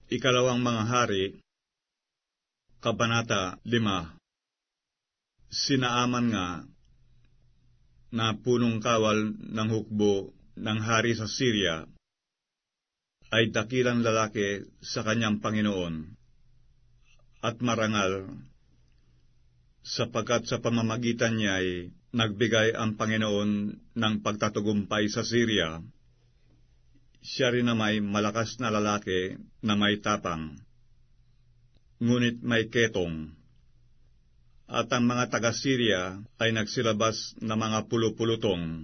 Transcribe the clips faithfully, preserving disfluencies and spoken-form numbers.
Ikalawang Mga Hari, Kabanata lima. Sinaaman nga na punong kawal ng hukbo ng hari sa Syria ay dakilang lalaki sa kanyang Panginoon at marangal, sapagkat sa pamamagitan niya ay nagbigay ang Panginoon ng pagtatagumpay sa Syria. Siya rin na may malakas na lalaki na may tapang, ngunit may ketong. At ang mga taga-Syria ay nagsilabas na mga pulupulutong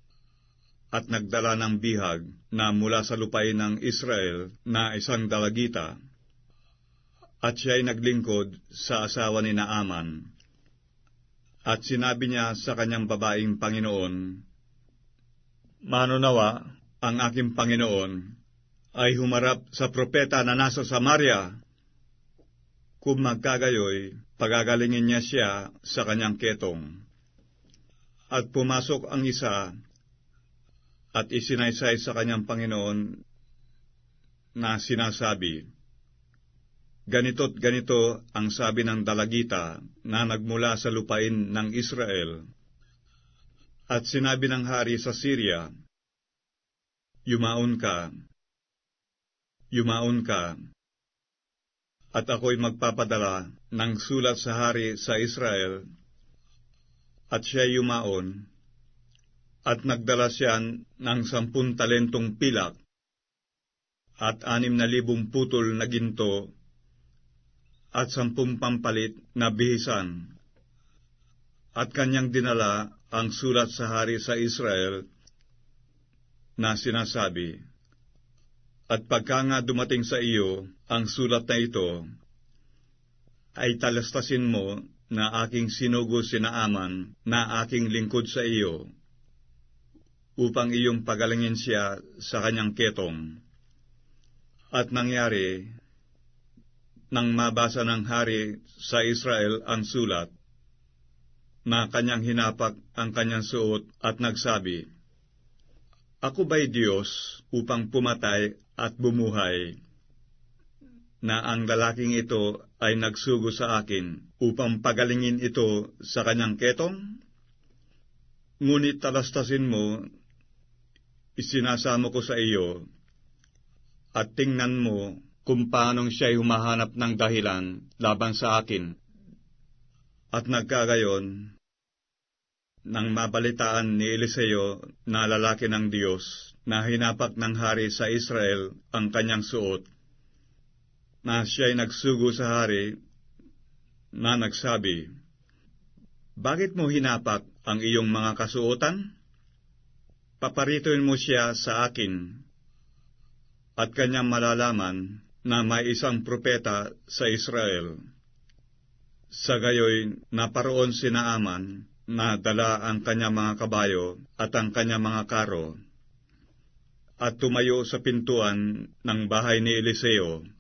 at nagdala ng bihag na mula sa lupain ng Israel na isang dalagita. At siya ay naglingkod sa asawa ni Naaman. At sinabi niya sa kanyang babaeng Panginoon, "Manunawa ang aking Panginoon ay humarap sa propeta na nasa Samaria. Kung magkagayoy, pagagalingin niya siya sa kanyang ketong." At pumasok ang isa at isinaysay sa kanyang Panginoon na sinasabi, "Ganito't ganito ang sabi ng dalagita na nagmula sa lupain ng Israel." At sinabi ng hari sa Syria, "Yumaon ka, yumaon ka, at ako'y magpapadala ng sulat sa hari sa Israel." At siya yumaon, at nagdala siya ng sampun talentong pilak, at anim na libong putol na ginto, at sampung pampalit na bihisan. At kanyang dinala ang sulat sa hari sa Israel na sinasabi, "At pagka nga dumating sa iyo ang sulat na ito, ay talastasin mo na aking sinugo si Naaman na aking lingkod sa iyo, upang iyong pagalingin siya sa kanyang ketong." At nangyari, nang mabasa ng hari sa Israel ang sulat, na kanyang hinapak ang kanyang suot at nagsabi, "Ako ba'y Diyos upang pumatay at bumuhay, na ang lalaking ito ay nagsugo sa akin upang pagalingin ito sa kanyang ketong? Ngunit talastasin mo, isinasamo ko sa iyo, at tingnan mo kung paanong siya'y humahanap ng dahilan laban sa akin." At nagkagayon, nang mabalitaan ni Eliseo na lalaki ng Diyos na hinapak ng hari sa Israel ang kanyang suot, na siya'y nagsugo sa hari na nagsabi, "Bakit mo hinapak ang iyong mga kasuotan? Paparituin mo siya sa akin, at kanyang malalaman na may isang propeta sa Israel." Sa gayoy, naparoon si Naaman na dala ang kanyang mga kabayo at ang kanyang mga karo, at tumayo sa pintuan ng bahay ni Eliseo.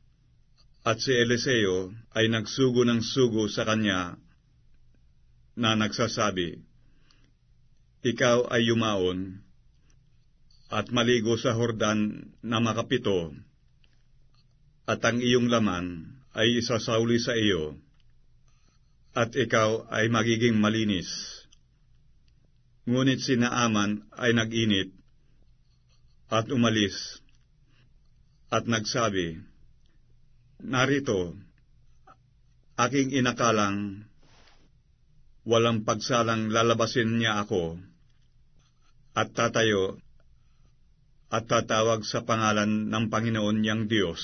At si Eliseo ay nagsugo ng sugo sa kanya na nagsasabi, "Ikaw ay yumaon at maligo sa Jordan na makapito, at ang iyong laman ay isasauli sa iyo, at ikaw ay magiging malinis." Ngunit si Naaman ay nag-init at umalis, at nagsabi, "Narito, aking inakalang walang pagsalang lalabasin niya ako, at tatayo at tatawag sa pangalan ng Panginoon niyang Diyos,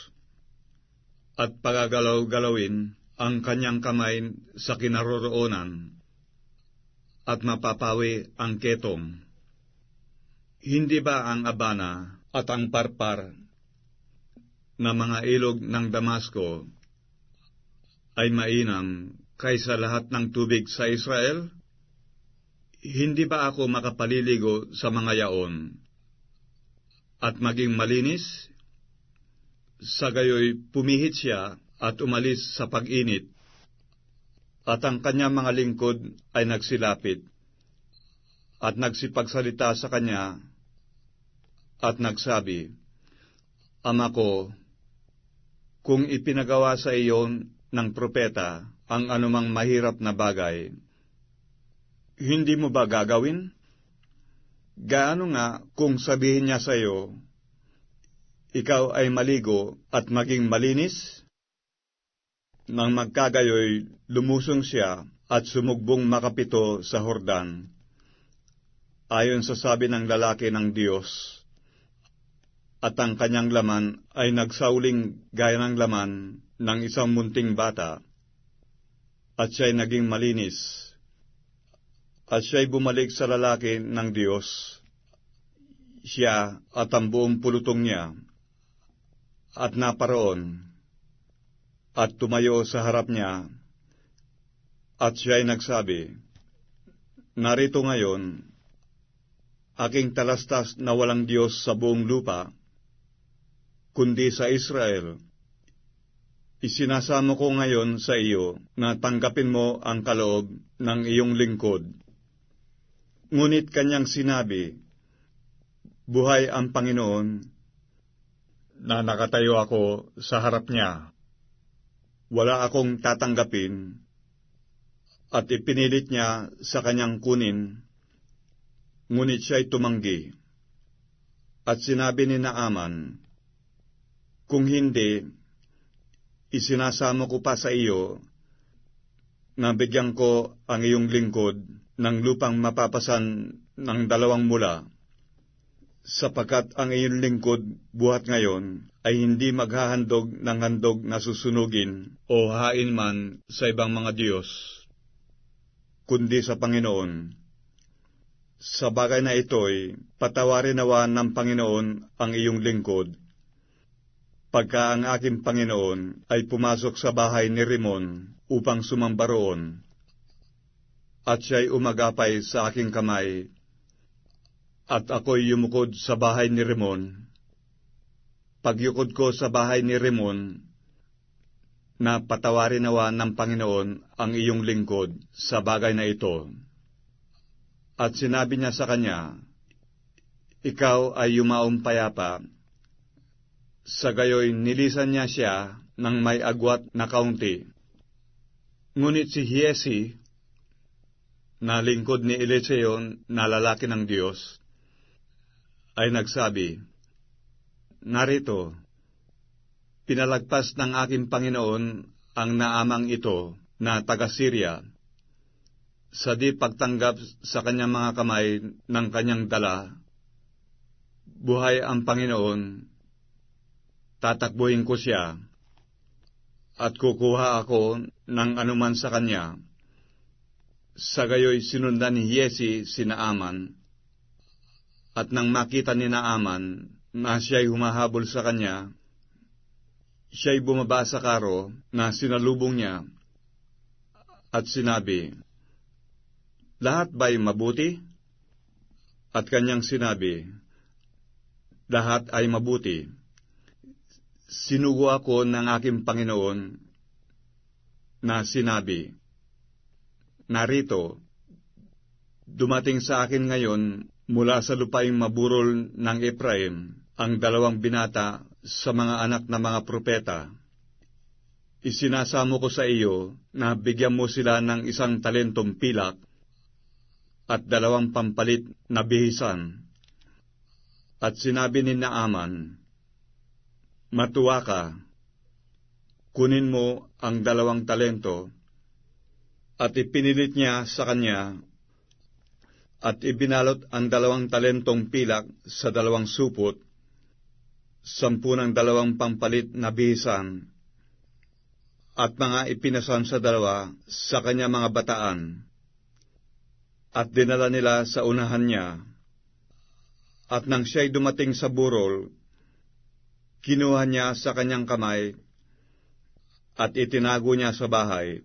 at pagagalaw-galawin ang kanyang kamay sa kinaroroonan, at mapapawi ang ketong. Hindi ba ang Abana at ang Parpar na mga ilog ng Damasco ay mainam kaysa lahat ng tubig sa Israel? Hindi ba ako makapaliligo sa mga yaon at maging malinis?" Sa gayoy, pumihit siya at umalis sa pag-init, at ang kanyang mga lingkod ay nagsilapit, at nagsipagsalita sa kanya, at nagsabi, "Ama ko, kung ipinagawa sa iyo ng propeta ang anumang mahirap na bagay, hindi mo ba gagawin? Gaano nga kung sabihin niya sa iyo, ikaw ay maligo at maging malinis? Nang magkagayoy, lumusong siya at sumugbong makapito sa Hordan, ayon sa sabi ng lalaki ng Diyos, at ang kanyang laman ay nagsauling gaya ng laman ng isang munting bata, at siya'y naging malinis. At siya'y bumalik sa lalaki ng Diyos, siya at ang buong pulutong niya, at naparoon, at tumayo sa harap niya, at siya'y nagsabi, narito ngayon, aking talastas na walang Diyos sa buong lupa, kundi sa Israel. Isinasamo ko ngayon sa iyo na tanggapin mo ang kaloob ng iyong lingkod. Ngunit kanyang sinabi, buhay ang Panginoon, na nakatayo ako sa harap niya. Wala akong tatanggapin, at ipinilit niya sa kanyang kunin, ngunit siya'y tumanggi. At sinabi ni Naaman, kung hindi, isinasamo ko pa sa iyo, na bigyan ko ang iyong lingkod ng lupang mapapasan ng dalawang mula, sapagkat ang iyong lingkod buhat ngayon ay hindi maghahandog ng handog na susunugin o hain man sa ibang mga Diyos, kundi sa Panginoon. Sa bagay na ito'y patawarin nawa ng Panginoon ang iyong lingkod, pagka ang aking Panginoon ay pumasok sa bahay ni Rimon upang sumamba roon, at siya'y umagapay sa aking kamay, at ako'y yumukod sa bahay ni Rimon. Pagyukod ko sa bahay ni Rimon, na patawarin nawa ng Panginoon ang iyong lingkod sa bagay na ito. At sinabi niya sa kanya, ikaw ay yumaong payapa. Sa gayoy nilisan niya siya ng may agwat na kaunti. Ngunit si Hiesi, na lingkod ni Eliseo na lalaki ng Diyos, ay nagsabi, narito, pinalagpas ng aking Panginoon ang Naamang ito na taga-Syria, sa di pagtanggap sa kanyang mga kamay ng kanyang dala. Buhay ang Panginoon, tatakbuhin ko siya, at kukuha ako ng anuman sa kanya. Sa gayoy sinundan ni Hiesi si Naaman, at nang makita ni Naaman na siya'y humahabol sa kanya, siya'y bumaba sa karo na sinalubong niya, at sinabi, lahat ba'y mabuti? At kanyang sinabi, lahat ay mabuti. Sinugo ako ng aking Panginoon, na sinabi, narito, dumating sa akin ngayon mula sa lupaing maburol ng Ephraim ang dalawang binata sa mga anak na mga propeta. Isinasamo ko sa iyo na bigyan mo sila ng isang talentong pilak at dalawang pampalit na bihisan. At sinabi ni Naaman, matuwa ka, kunin mo ang dalawang talento. At ipinilit niya sa kanya, at ibinalot ang dalawang talentong pilak sa dalawang supot, sampu ng dalawang pampalit na bihisan, at mga ipinasan sa dalawa sa kanya mga bataan, at dinala nila sa unahan niya. At nang siya'y dumating sa burol, kinuha niya sa kanyang kamay, at itinago niya sa bahay,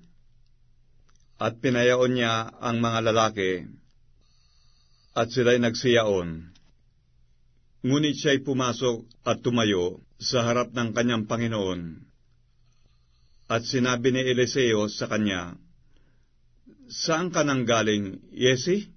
at pinayaon niya ang mga lalaki, at sila'y nagsiyaon. Ngunit siya'y pumasok at tumayo sa harap ng kanyang Panginoon. At sinabi ni Eliseo sa kanya, saan ka nang galing, Hiesi?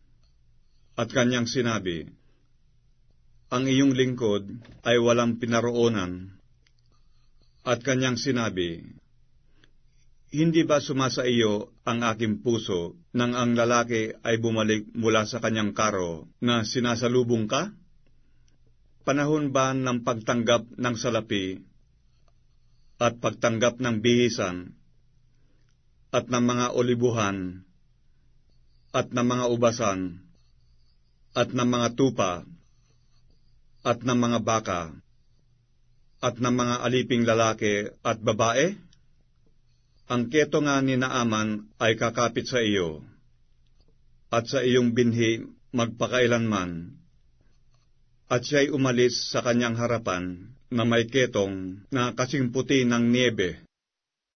At kanyang sinabi, ang iyong lingkod ay walang pinaroonan, At kanyang sinabi, hindi ba sumasa iyo ang aking puso nang ang lalaki ay bumalik mula sa kanyang karo na sinasalubong ka? Panahon ba ng pagtanggap ng salapi at pagtanggap ng bihisan at ng mga olibuhan at ng mga ubasan at ng mga tupa at ng mga baka at ng mga aliping lalaki at babae? Ang keto nga ni Naaman ay kakapit sa iyo, at sa iyong binhi magpakailanman, at siya'y umalis sa kanyang harapan na may ketong na kasing puti ng niebe.